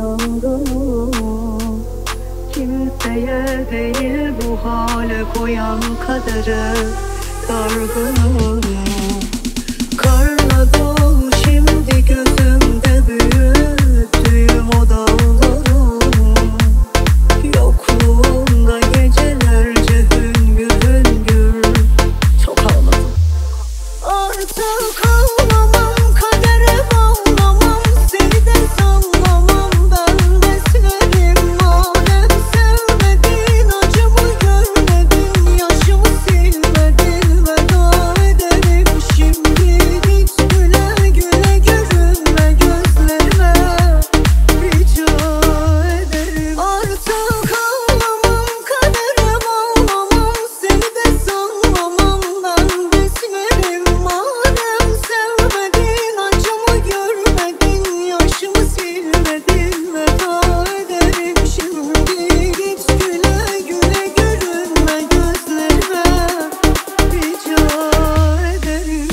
dargınım. Kimseye değil bu hale koyan kadere dargınım. Karla dolu şimdi gözümde büyüttüğüm o dağlarım. Yokluğunda gecelerce hüngür hüngür çok ağladım. Artık ağlamam, kadere bağlamam, seni de sallamam, ben beslerim. Madem sevmedin, acımı görmedin, yaşımı silmedin, veda ederim. Şimdi git güle güle, görünme gözlerime, rica ederim. Artık ağlamam, kadere bağlamam, seni de sallamam, ben beslerim. Madem sevmedin, acımı görmedin, yaşımı silmedin, veda ederim. Şimdi git güle güle, görünme gözlerime, rica ederim.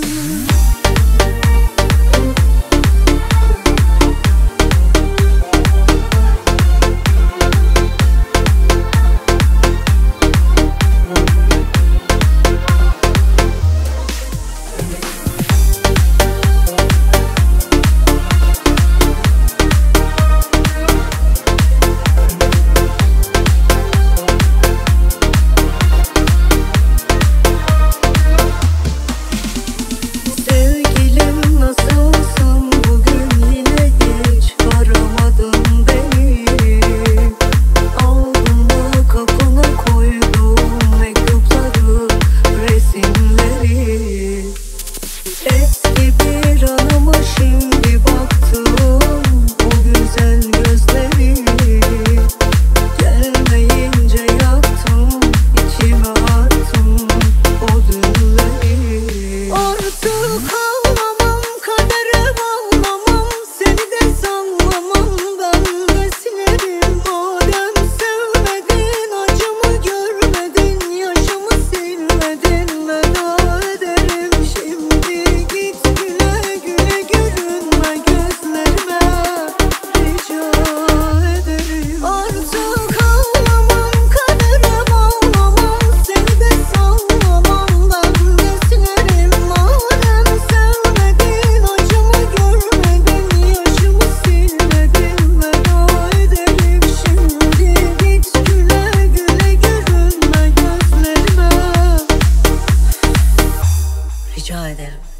Sevgilim nasılsın bugün, yine hiç aramadın beni. Aldım da kapına koydum mektupları, resimleri. Eski bir anıma şimdi baktım, o güzel gözleri. Gelmeyince yaktım, içime attım o dünleri. Artık ağlamam, kadere bağlamam, seni de sallamam, ben beslerim. Madem sevmedin, acımı görmedin, yaşımı silmedin, veda ederim. Şimdi git güle güle, görünme gözlerime, rica ederim. Artık ağlamam, kadere bağlamam, seni de sallamam, ben beslerim. Madem sevmedin, acımı görmedin, yaşımı silmedin, veda ederim. Şimdi git güle güle, görünme gözlerime, rica ederim.